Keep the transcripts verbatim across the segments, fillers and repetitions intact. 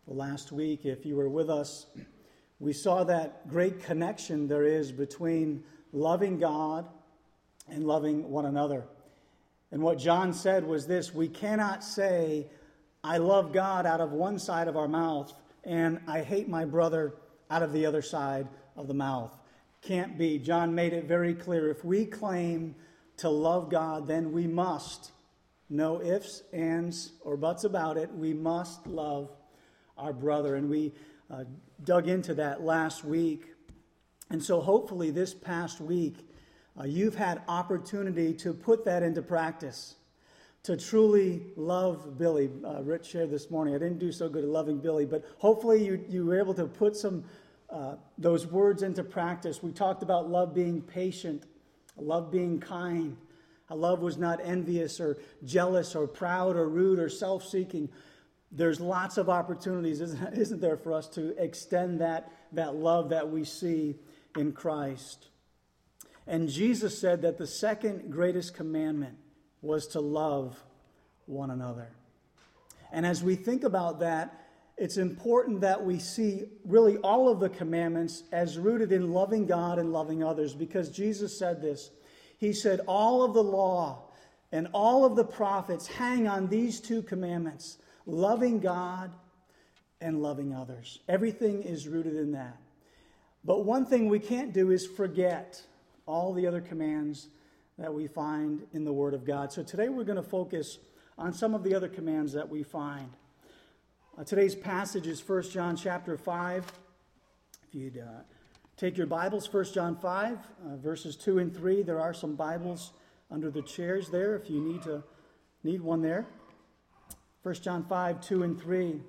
Last week, if you were with us, we saw that great connection there is between loving God and loving one another. And what John said was this: we cannot say, I love God out of one side of our mouth and I hate my brother out of the other side of the mouth. Can't be. John made it very clear. If we claim to love God, then we must, no ifs, ands, or buts about it, we must love our brother. And we uh, dug into that last week. And so hopefully this past week, uh, you've had opportunity to put that into practice, to truly love Billy. Uh, Rich shared this morning, I didn't do so good at loving Billy, but hopefully you, you were able to put some uh, those words into practice. We talked about love being patient, love being kind. A love was not envious or jealous or proud or rude or self-seeking. There's lots of opportunities, isn't, isn't there, for us to extend that, that love that we see in Christ. And Jesus said that the second greatest commandment was to love one another. And as we think about that, it's important that we see really all of the commandments as rooted in loving God and loving others, because Jesus said this. He said, all of the law and all of the prophets hang on these two commandments, loving God and loving others. Everything is rooted in that. But one thing we can't do is forget all the other commands that we find in the Word of God. So today we're going to focus on some of the other commands that we find. Uh, today's passage is First John chapter five. If you'd uh, take your Bibles, First John five, uh, verses two and three. There are some Bibles under the chairs there if you need to need one there. First John five, two and three.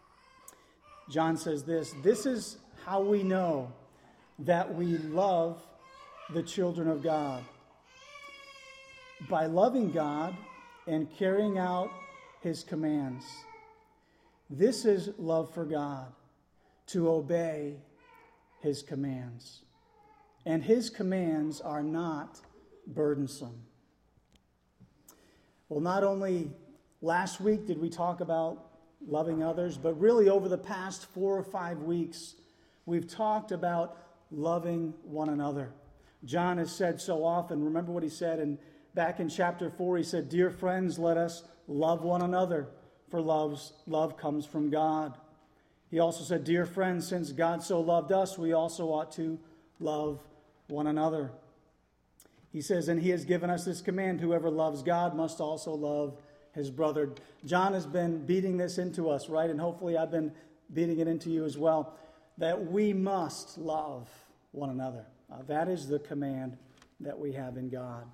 John says this: this is how we know that we love the children of God, by loving God and carrying out His commands. This is love for God, to obey His commands. And His commands are not burdensome. Well, not only last week did we talk about loving others, but really over the past four or five weeks, we've talked about loving one another. John has said so often, remember what he said in, back in chapter four, he said, dear friends, let us love one another, for love's, love comes from God. He also said, dear friends, since God so loved us, we also ought to love one another. He says, and He has given us this command, whoever loves God must also love his brother. John has been beating this into us, right? And hopefully I've been beating it into you as well, that we must love one another. Uh, that is the command that we have in God.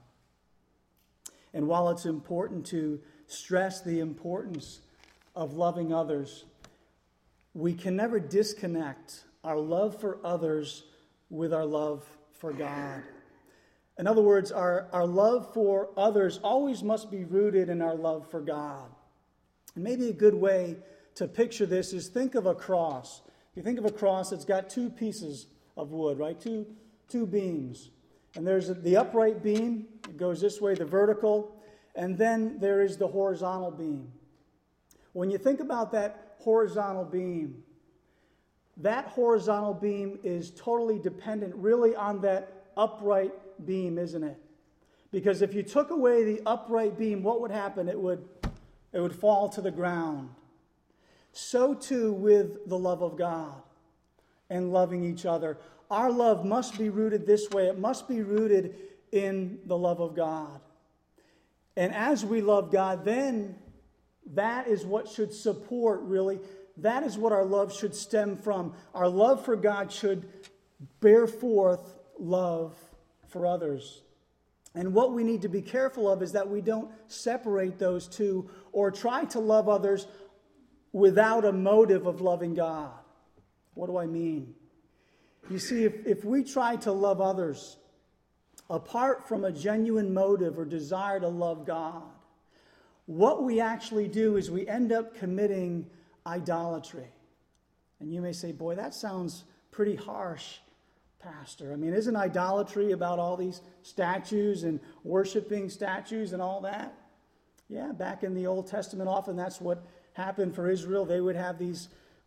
And while it's important to stress the importance of loving others, we can never disconnect our love for others with our love for God. In other words, our, our love for others always must be rooted in our love for God. And maybe a good way to picture this is think of a cross. If you think of a cross, it's got two pieces of wood, right? Two, two beams. And there's the upright beam. It goes this way, the vertical. And then there is the horizontal beam. When you think about that horizontal beam, that horizontal beam is totally dependent really on that upright beam, isn't it? Because if you took away the upright beam, what would happen? It would, it would fall to the ground. So too with the love of God and loving each other. Our love must be rooted this way. It must be rooted in the love of God. And as we love God, then that is what should support, really. That is what our love should stem from. Our love for God should bear forth love for others. And what we need to be careful of is that we don't separate those two or try to love others without a motive of loving God. What do I mean? You see, if, if we try to love others apart from a genuine motive or desire to love God, what we actually do is we end up committing idolatry. And you may say, boy, that sounds pretty harsh, Pastor. I mean, isn't idolatry about all these statues and worshiping statues and all that? Yeah, back in the Old Testament, often that's what happened for Israel. They would have these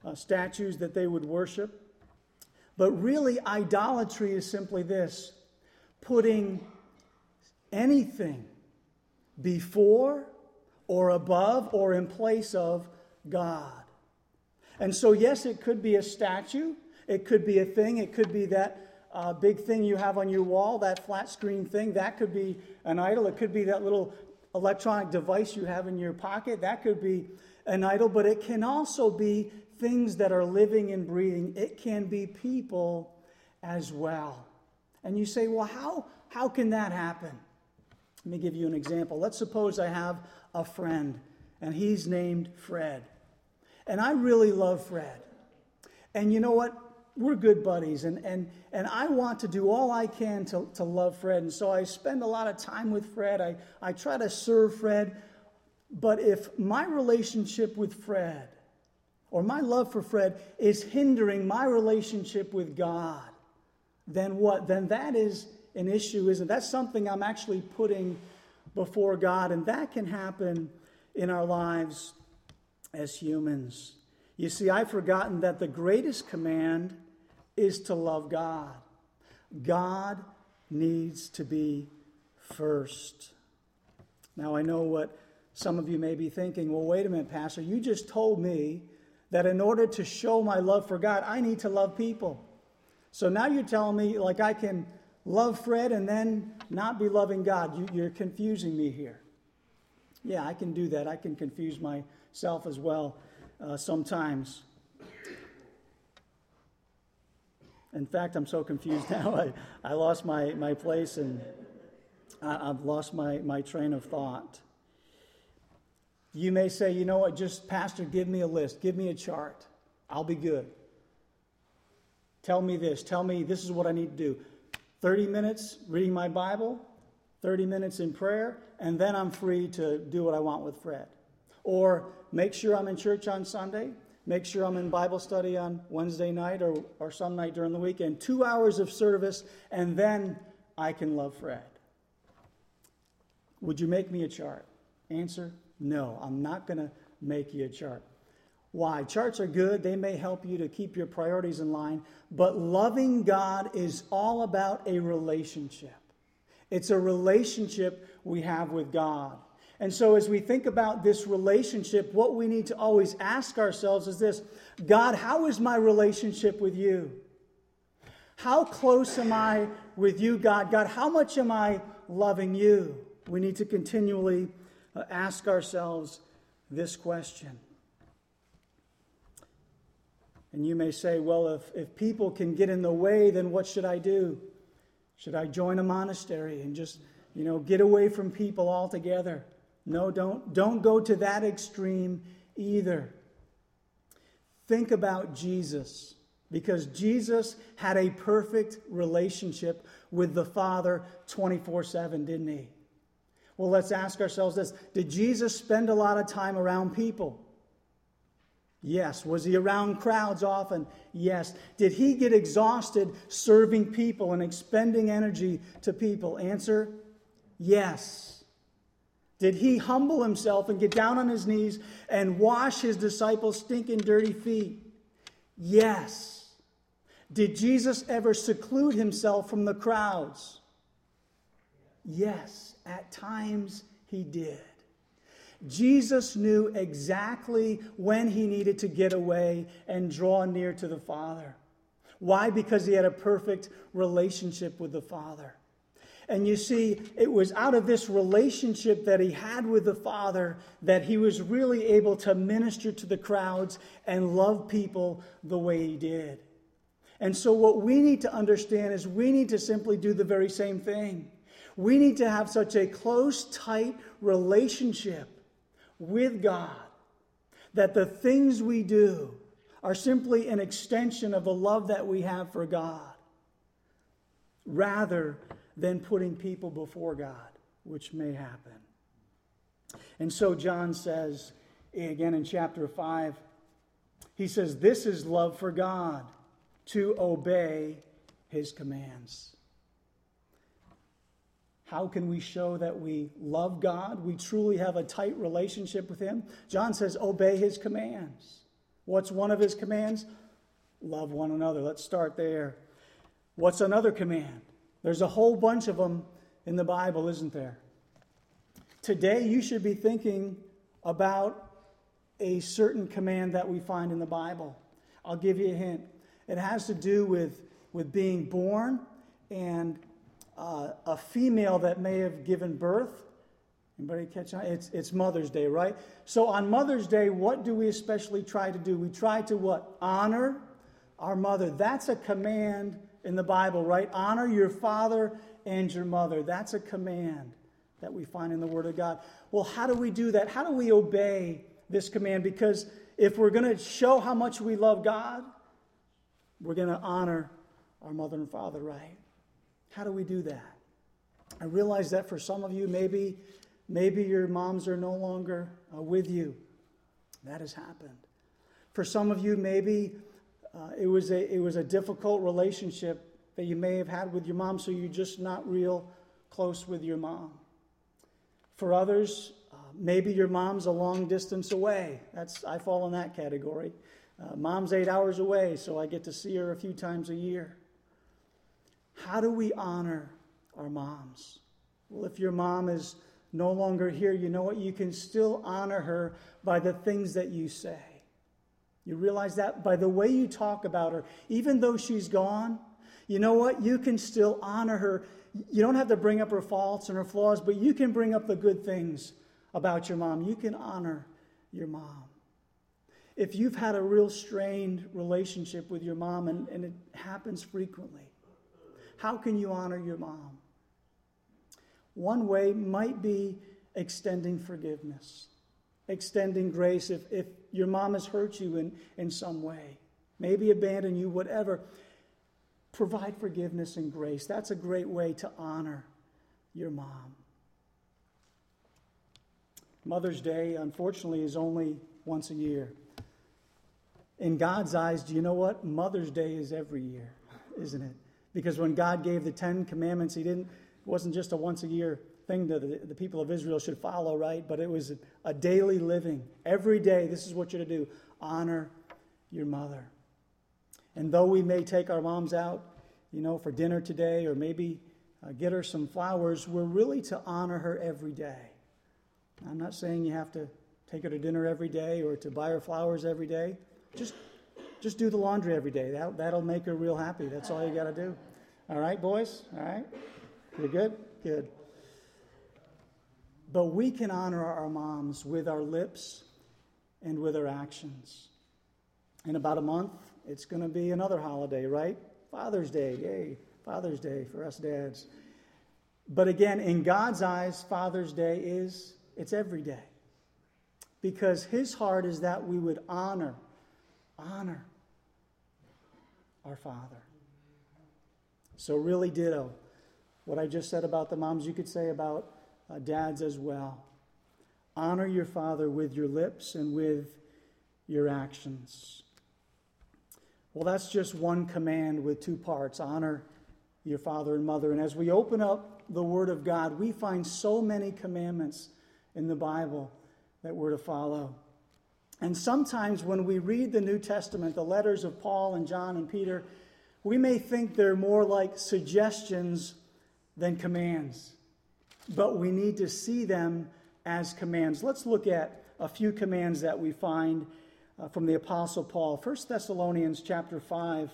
uh, statues that they would worship. But really, idolatry is simply this: putting anything before or above or in place of God. And so, yes, it could be a statue. It could be a thing. It could be that uh, big thing you have on your wall, that flat screen thing. That could be an idol. It could be that little electronic device you have in your pocket. That could be an idol. But it can also be things that are living and breathing. It can be people as well. And you say, well, how, how can that happen? Let me give you an example. Let's suppose I have a friend, and he's named Fred. And I really love Fred. And you know what? We're good buddies, and, and, and I want to do all I can to, to love Fred. And so I spend a lot of time with Fred. I, I try to serve Fred. But if my relationship with Fred, or my love for Fred, is hindering my relationship with God, then what? Then that is an issue, isn't it? That's something I'm actually putting before God. And that can happen in our lives as humans. You see, I've forgotten that the greatest command is to love God. God needs to be first. Now, I know what some of you may be thinking. Well, wait a minute, Pastor. You just told me that in order to show my love for God, I need to love people. So now you're telling me, like, I can love Fred and then not be loving God. You, you're confusing me here. Yeah, I can do that. I can confuse myself as well uh, sometimes. In fact, I'm so confused now. I, I lost my, my place and I, I've lost my, my train of thought. You may say, you know what, just, Pastor, give me a list. Give me a chart. I'll be good. Tell me this. Tell me this is what I need to do. thirty minutes reading my Bible, thirty minutes in prayer, and then I'm free to do what I want with Fred. Or make sure I'm in church on Sunday, make sure I'm in Bible study on Wednesday night or, or some night during the weekend. Two hours of service, and then I can love Fred. Would you make me a chart? Answer, no, I'm not going to make you a chart. Why? Charts are good. They may help you to keep your priorities in line. But loving God is all about a relationship. It's a relationship we have with God. And so as we think about this relationship, what we need to always ask ourselves is this: God, how is my relationship with you? How close am I with you, God? God, how much am I loving you? We need to continually ask ourselves this question. And you may say, well, if, if people can get in the way, then what should I do? Should I join a monastery and just, you know, get away from people altogether? No, don't, don't go to that extreme either. Think about Jesus, because Jesus had a perfect relationship with the Father twenty-four seven, didn't he? Well, let's ask ourselves this. Did Jesus spend a lot of time around people? Yes. Was he around crowds often? Yes. Did he get exhausted serving people and expending energy to people? Answer, yes. Did he humble himself and get down on his knees and wash his disciples' stinking dirty feet? Yes. Did Jesus ever seclude himself from the crowds? Yes. At times he did. Jesus knew exactly when he needed to get away and draw near to the Father. Why? Because he had a perfect relationship with the Father. And you see, it was out of this relationship that he had with the Father that he was really able to minister to the crowds and love people the way he did. And so what we need to understand is we need to simply do the very same thing. We need to have such a close, tight relationship with God that the things we do are simply an extension of the love that we have for God, rather than putting people before God, which may happen. And so John says, again in chapter five, he says, this is love for God, to obey his commands. How can we show that we love God? We truly have a tight relationship with him. John says, obey his commands. What's one of his commands? Love one another. Let's start there. What's another command? There's a whole bunch of them in the Bible, isn't there? Today you should be thinking about a certain command that we find in the Bible. I'll give you a hint. It has to do with, with being born and uh, a female that may have given birth. Anybody catch on? It's, it's Mother's Day, right? So on Mother's Day, what do we especially try to do? We try to what? Honor our mother. That's a command in the Bible, right? Honor your father and your mother. That's a command that we find in the Word of God. Well, how do we do that? How do we obey this command? Because if we're going to show how much we love God, we're going to honor our mother and father, right? How do we do that? I realize that for some of you, maybe, maybe your moms are no longer uh, with you. That has happened. For some of you, maybe uh, it was a it was a difficult relationship that you may have had with your mom, so you're just not real close with your mom. For others, uh, maybe your mom's a long distance away. That's I fall in that category. Uh, mom's eight hours away, so I get to see her a few times a year. How do we honor our moms? Well, if your mom is no longer here, you know what? You can still honor her by the things that you say. You realize that? By the way you talk about her. Even though she's gone, you know what? You can still honor her. You don't have to bring up her faults and her flaws, but you can bring up the good things about your mom. You can honor your mom. If you've had a real strained relationship with your mom, and, and it happens frequently, how can you honor your mom? One way might be extending forgiveness, extending grace if, if your mom has hurt you in, in some way, maybe abandoned you, whatever. Provide forgiveness and grace. That's a great way to honor your mom. Mother's Day, unfortunately, is only once a year. In God's eyes, do you know what? Mother's Day is every year, isn't it? Because when God gave the Ten Commandments, He didn't, it wasn't just a once a year thing that the, the people of Israel should follow, right? But it was a, a daily living. Every day, this is what you're to do. Honor your mother. And though we may take our moms out, you know, for dinner today, or maybe uh, get her some flowers, we're really to honor her every day. I'm not saying you have to take her to dinner every day or to buy her flowers every day. Just just do the laundry every day. That, that'll make her real happy. That's all you got to do. All right, boys? All right? You're good? Good. But we can honor our moms with our lips and with our actions. In about a month, it's going to be another holiday, right? Father's Day. Yay, Father's Day for us dads. But again, in God's eyes, Father's Day is, it's every day. Because His heart is that we would honor, honor our Father. So really ditto what I just said about the moms, you could say about uh, dads as well. Honor your father with your lips and with your actions. Well, that's just one command with two parts. Honor your father and mother. And as we open up the Word of God, we find so many commandments in the Bible that we're to follow. And sometimes when we read the New Testament, the letters of Paul and John and Peter, we may think they're more like suggestions than commands. But we need to see them as commands. Let's look at a few commands that we find uh, from the Apostle Paul. First Thessalonians chapter five.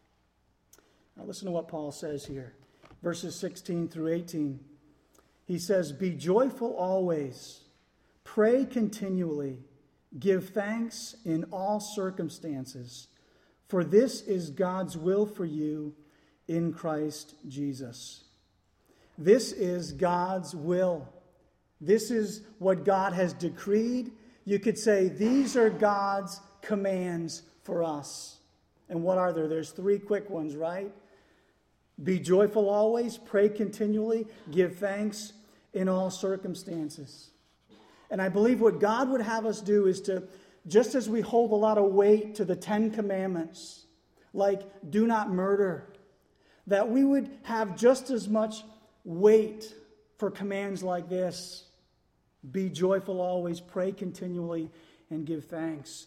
Now listen to what Paul says here. Verses sixteen through eighteen. He says, "Be joyful always. Pray continually. Give thanks in all circumstances. For this is God's will for you in Christ Jesus." This is God's will. This is what God has decreed. You could say these are God's commands for us. And what are there? There's three quick ones, right? Be joyful always, pray continually, give thanks in all circumstances. And I believe what God would have us do is to, just as we hold a lot of weight to the Ten Commandments, like do not murder, that we would have just as much weight for commands like this. Be joyful always, pray continually, and give thanks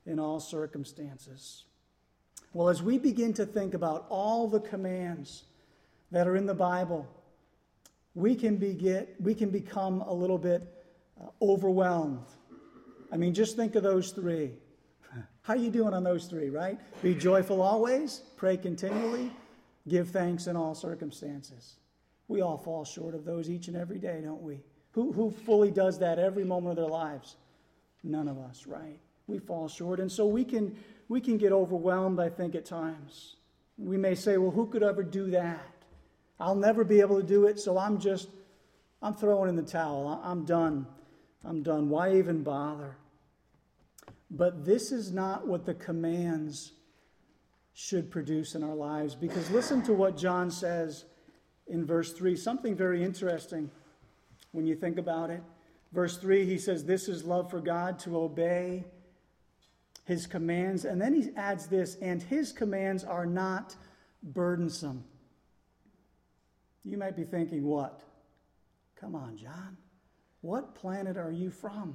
in all circumstances. Well, as we begin to think about all the commands that are in the Bible, we can be get, we can become a little bit uh, overwhelmed. I mean, just think of those three. How are you doing on those three, right? Be joyful always, pray continually, give thanks in all circumstances. We all fall short of those each and every day, don't we? Who, who fully does that every moment of their lives? None of us, right? We fall short. And so we can, we can get overwhelmed, I think, at times. We may say, well, who could ever do that? I'll never be able to do it, so I'm just, I'm throwing in the towel. I'm done. I'm done. Why even bother? But this is not what the commands should produce in our lives. Because listen to what John says in verse three. Something very interesting when you think about it. Verse three, he says, this is love for God, to obey his commands. And then he adds this, and his commands are not burdensome. You might be thinking, what? Come on, John. What planet are you from?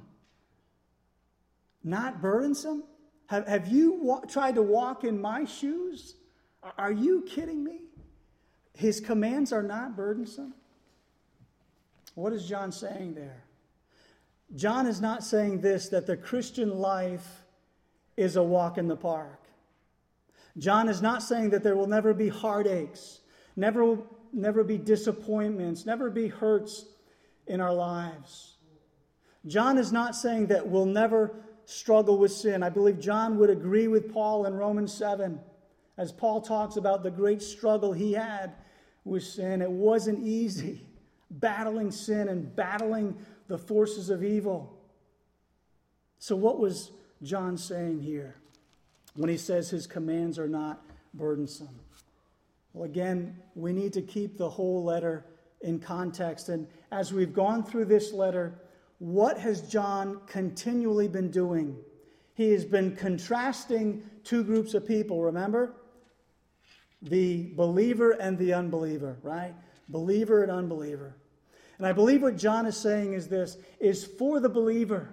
Not burdensome? Have, have you wa- tried to walk in my shoes? Are you kidding me? His commands are not burdensome? What is John saying there? John is not saying this, that the Christian life is a walk in the park. John is not saying that there will never be heartaches, never, never be disappointments, never be hurts in our lives. John is not saying that we'll never struggle with sin. I believe John would agree with Paul in Romans seven, as Paul talks about the great struggle he had with sin. It wasn't easy, battling sin and battling the forces of evil. So what was John saying here when he says his commands are not burdensome? Well, again, we need to keep the whole letter in context. And as we've gone through this letter, what has John continually been doing? He has been contrasting two groups of people, remember? The believer and the unbeliever, right? Believer and unbeliever. And I believe what John is saying is this, is for the believer,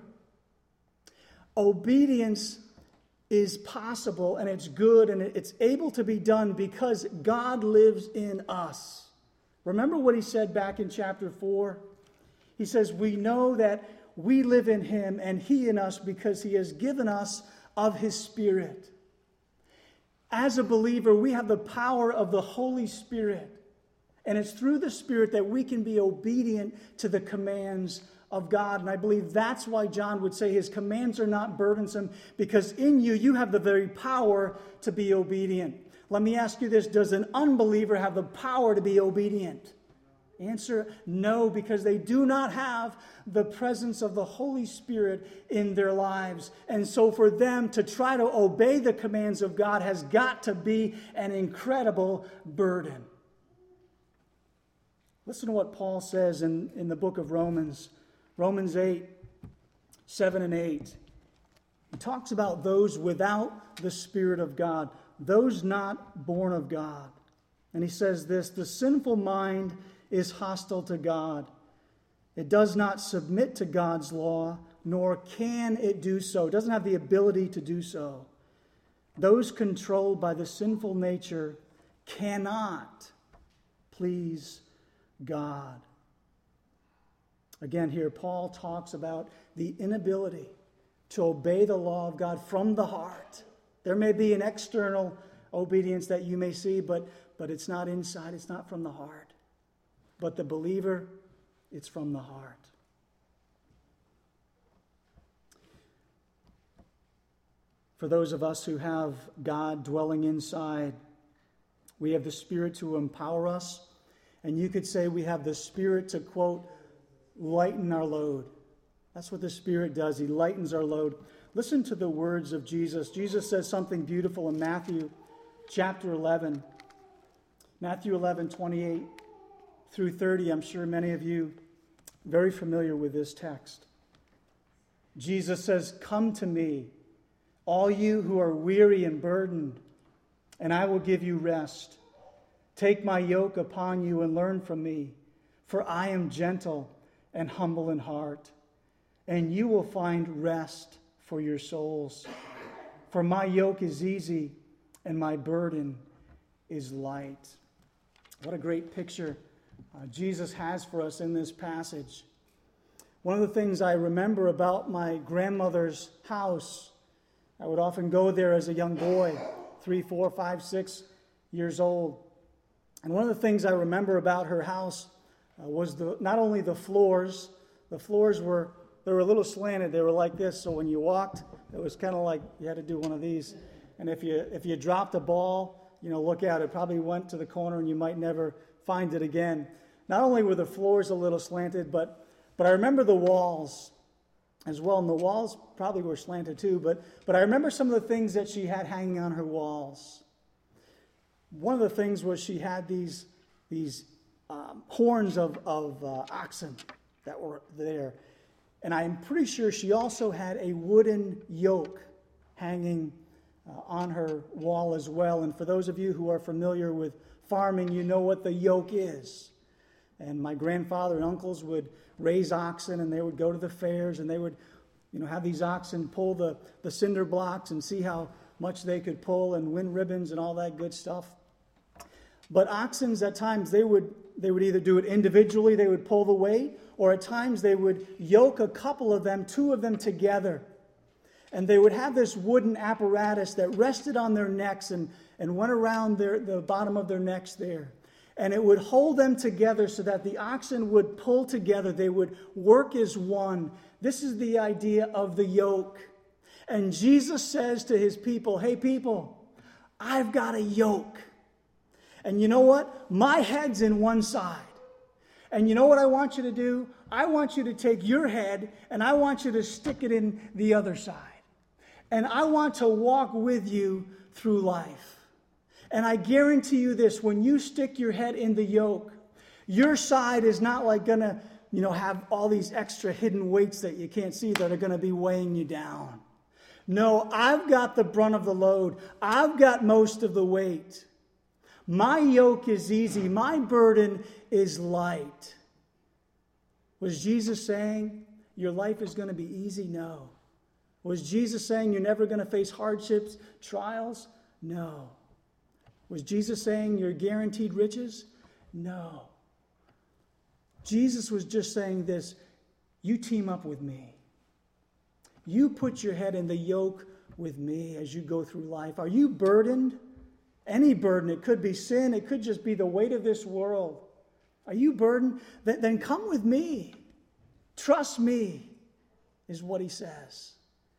obedience is possible and it's good and it's able to be done because God lives in us. Remember what he said back in chapter four? He says, we know that we live in him and he in us because he has given us of his Spirit. As a believer, we have the power of the Holy Spirit. And it's through the Spirit that we can be obedient to the commands of God. And I believe that's why John would say his commands are not burdensome, because in you, you have the very power to be obedient. Let me ask you this, does an unbeliever have the power to be obedient? Answer, no, because they do not have the presence of the Holy Spirit in their lives. And so for them to try to obey the commands of God has got to be an incredible burden. Listen to what Paul says in, in the book of Romans, Romans eight, seven and eight. He talks about those without the Spirit of God, those not born of God. And he says this, the sinful mind is hostile to God. It does not submit to God's law, nor can it do so. It doesn't have the ability to do so. Those controlled by the sinful nature cannot please God. Again, here Paul talks about the inability to obey the law of God from the heart. There may be an external obedience that you may see, but, but it's not inside, it's not from the heart. But the believer, it's from the heart. For those of us who have God dwelling inside, we have the Spirit to empower us. And you could say we have the Spirit to, quote, lighten our load. That's what the Spirit does. He lightens our load. Listen to the words of Jesus. Jesus says something beautiful in Matthew chapter eleven. Matthew eleven, twenty-eight through thirty. I'm sure many of you are very familiar with this text. Jesus says, come to me, all you who are weary and burdened, and I will give you rest. Take my yoke upon you and learn from me, for I am gentle and humble in heart, and you will find rest for your souls. For my yoke is easy and my burden is light. What a great picture uh, Jesus has for us in this passage. One of the things I remember about my grandmother's house, I would often go there as a young boy, three, four, five, six years old. And one of the things I remember about her house uh, was the, not only the floors, the floors were, they were a little slanted. They were like this, so when you walked, it was kind of like you had to do one of these. And if you if you dropped a ball, you know, look out, it probably went to the corner and you might never find it again. Not only were the floors a little slanted, but but I remember the walls as well. And the walls probably were slanted too, but but I remember some of the things that she had hanging on her walls. One of the things was she had these these um, horns of, of uh, oxen that were there. And I'm pretty sure she also had a wooden yoke hanging uh, on her wall as well. And for those of you who are familiar with farming, you know what the yoke is. And my grandfather and uncles would raise oxen, and they would go to the fairs, and they would, you know, have these oxen pull the, the cinder blocks and see how much they could pull and win ribbons and all that good stuff. But oxen, at times, they would they would either do it individually, they would pull the weight, or at times they would yoke a couple of them, two of them together. And they would have this wooden apparatus that rested on their necks and, and went around their, the bottom of their necks there. And it would hold them together so that the oxen would pull together. They would work as one. This is the idea of the yoke. And Jesus says to his people, hey people, I've got a yoke. And you know what? My head's in one side. And you know what I want you to do? I want you to take your head and I want you to stick it in the other side. And I want to walk with you through life. And I guarantee you this, when you stick your head in the yoke, your side is not like going to, you know, have all these extra hidden weights that you can't see that are going to be weighing you down. No, I've got the brunt of the load. I've got most of the weight. My yoke is easy. My burden is light. Was Jesus saying your life is going to be easy? No. Was Jesus saying you're never going to face hardships, trials? No. Was Jesus saying you're guaranteed riches? No. Jesus was just saying this, you team up with me. You put your head in the yoke with me as you go through life. Are you burdened? Any burden. It could be sin. It could just be the weight of this world. Are you burdened? Then come with me. Trust me, is what he says.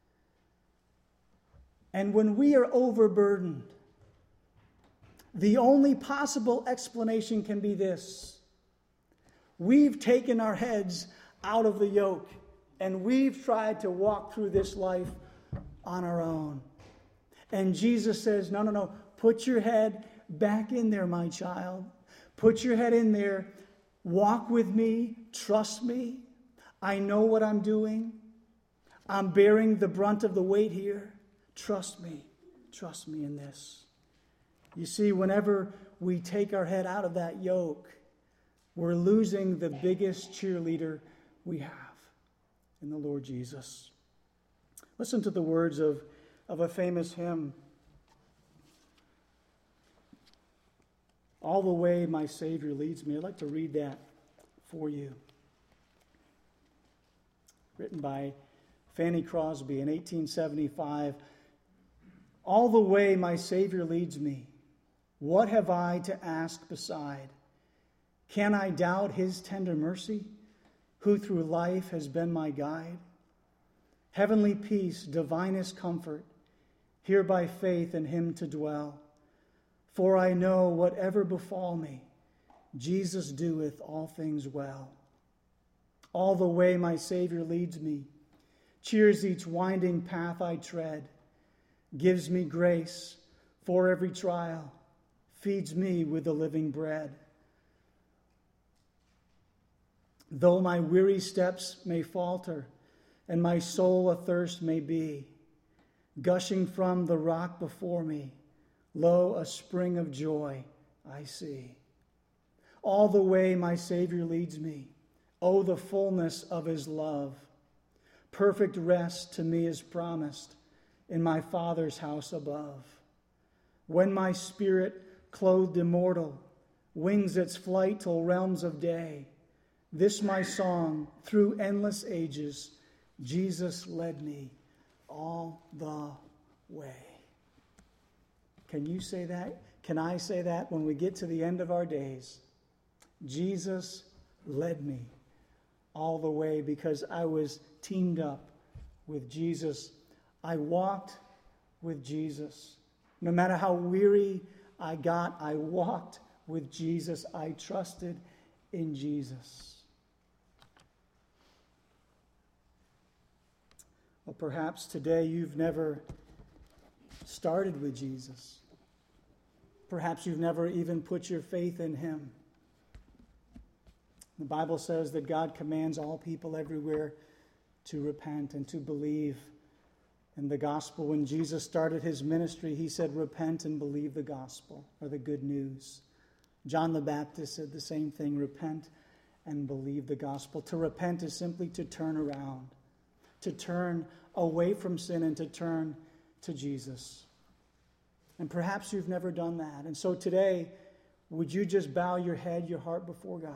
And when we are overburdened, the only possible explanation can be this. We've taken our heads out of the yoke, and we've tried to walk through this life on our own. And Jesus says, no, no, no. Put your head back in there, my child. Put your head in there. Walk with me. Trust me. I know what I'm doing. I'm bearing the brunt of the weight here. Trust me. Trust me in this. You see, whenever we take our head out of that yoke, we're losing the biggest cheerleader we have in the Lord Jesus. Listen to the words of, of a famous hymn. All the way my Savior leads me. I'd like to read that for you. Written by Fanny Crosby in eighteen seventy-five. All the way my Savior leads me. What have I to ask beside? Can I doubt his tender mercy, who through life has been my guide? Heavenly peace, divinest comfort, here by faith in him to dwell. For I know whatever befall me, Jesus doeth all things well. All the way my Savior leads me, cheers each winding path I tread, gives me grace for every trial, feeds me with the living bread. Though my weary steps may falter, and my soul athirst may be, gushing from the rock before me, lo, a spring of joy I see. All the way my Savior leads me, oh, the fullness of his love. Perfect rest to me is promised in my Father's house above. When my spirit, clothed immortal, wings its flight till realms of day, this my song through endless ages, Jesus led me all the way. Can you say that? Can I say that when we get to the end of our days? Jesus led me all the way because I was teamed up with Jesus. I walked with Jesus. No matter how weary I got, I walked with Jesus. I trusted in Jesus. Well, perhaps today you've never started with Jesus. Perhaps you've never even put your faith in him. The Bible says that God commands all people everywhere to repent and to believe in the gospel. When Jesus started his ministry, he said, repent and believe the gospel, or the good news. John the Baptist said the same thing, repent and believe the gospel. To repent is simply to turn around, to turn away from sin and to turn to Jesus. And perhaps you've never done that. And so today, would you just bow your head, your heart before God,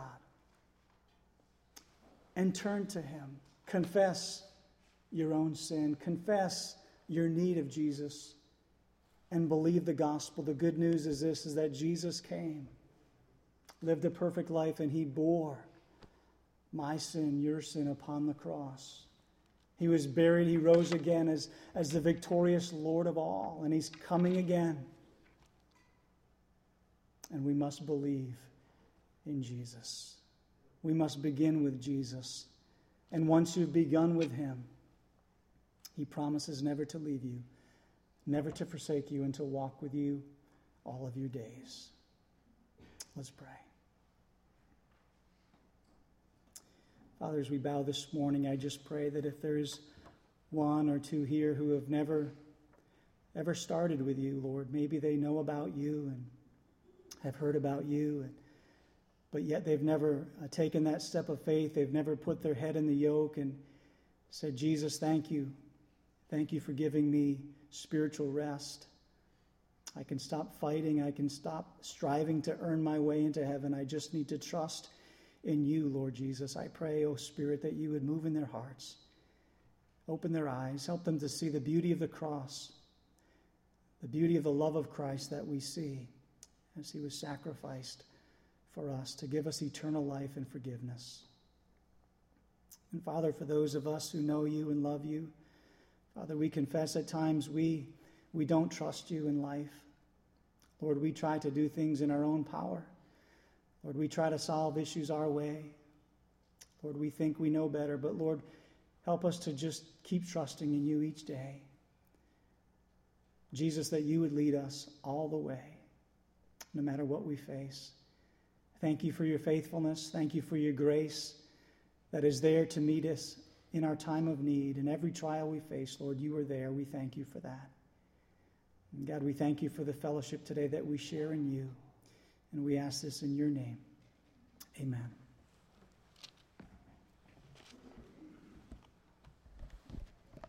and turn to him? Confess your own sin. Confess your need of Jesus and believe the gospel. The good news is this, is that Jesus came, lived a perfect life, and he bore my sin, your sin upon the cross. He was buried. He rose again as, as the victorious Lord of all. And he's coming again. And we must believe in Jesus. We must begin with Jesus. And once you've begun with him, he promises never to leave you, never to forsake you, and to walk with you all of your days. Let's pray. Father, as we bow this morning, I just pray that if there's one or two here who have never, ever started with you, Lord, maybe they know about you and have heard about you, and, but yet they've never uh, taken that step of faith. They've never put their head in the yoke and said, Jesus, thank you. Thank you for giving me spiritual rest. I can stop fighting. I can stop striving to earn my way into heaven. I just need to trust in you, Lord Jesus. I pray, oh Spirit, that you would move in their hearts, open their eyes, help them to see the beauty of the cross, the beauty of the love of Christ that we see as he was sacrificed for us to give us eternal life and forgiveness. And Father, for those of us who know you and love you, Father, we confess at times we, we don't trust you in life. Lord, we try to do things in our own power. Lord, we try to solve issues our way. Lord, we think we know better, but Lord, help us to just keep trusting in you each day. Jesus, that you would lead us all the way, no matter what we face. Thank you for your faithfulness. Thank you for your grace that is there to meet us in our time of need. In every trial we face, Lord, you are there. We thank you for that. And God, we thank you for the fellowship today that we share in you. And we ask this in your name. Amen.